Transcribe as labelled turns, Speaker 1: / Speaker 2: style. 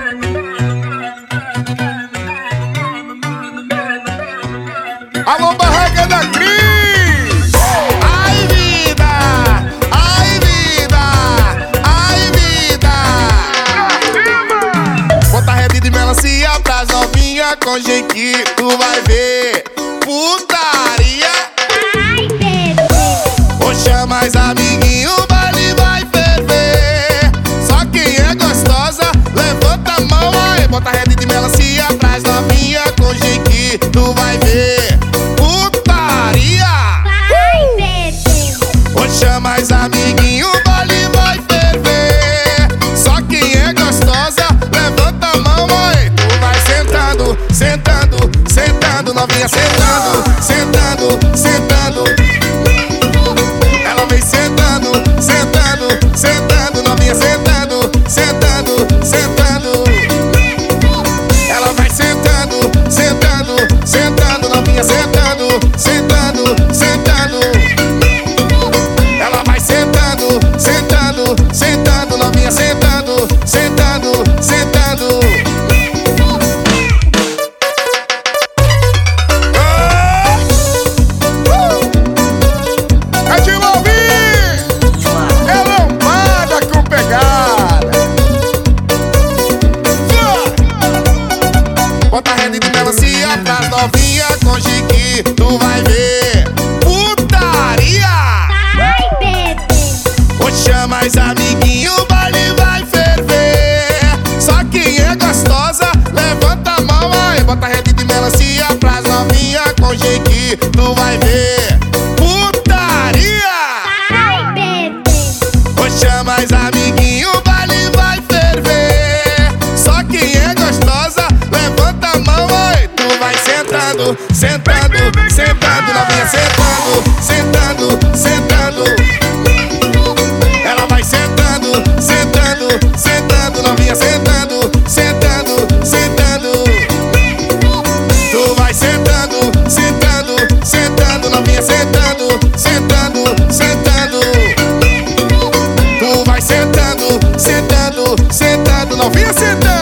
Speaker 1: Alô, barraca da Cris! Ai, vida! Ai, vida! Ai, vida! Bota rede de melancia pras novinha com jequinho, tu vai ver putaria.
Speaker 2: Ai, bebê!
Speaker 1: Ou chama as amiguinhos, o baile vai ferver. Só quem é gostosa, levanta a mão aí. Bota rede de melancia pras novinha com jequinho, tu vai ver putaria.
Speaker 2: Ai, bebê!
Speaker 1: Ou chama as amiguinhos, o baile vai ferver. Só quem é gostosa, levanta a mão aí. Tu vai sentando, sentando, sentando, novinha sentando, sentando, sentando. Ela vem sentando, sentando, sentando, novinha sentando, sentando, sentando. Ela vai sentando, sentando, sentando, novinha sentando, sentando, sentando. Ela vai sentando, sentando, sentando, novinha sentando, sentando, sentando. É de ouvir! É lombada com pegada! Bota a rede de melancia pras novinha com jique, tu vai ver putaria!
Speaker 2: Ai, bebê!
Speaker 1: Ou chama as amiguinhos, o baile vai ferver. Só quem é gostosa, levanta a mão aí. Bota a rede de melancia pras novinha com jique, tu vai ver putaria!
Speaker 2: Ai, bebê!
Speaker 1: Ou chama as amiguinhos, o baile vai ferver. Só quem é gostosa, levanta a mão aí. Tu vai sentando, sentando, sentando, novinha sentando, sentando, sentando. Ela vai sentando, sentando, sentando, novinha sentando, sentando, sentando. Tu vai sentando, sentando, sentando, novinha sentando, sentando, sentando. Tu vai sentando, sentando, sentando, novinha sentando.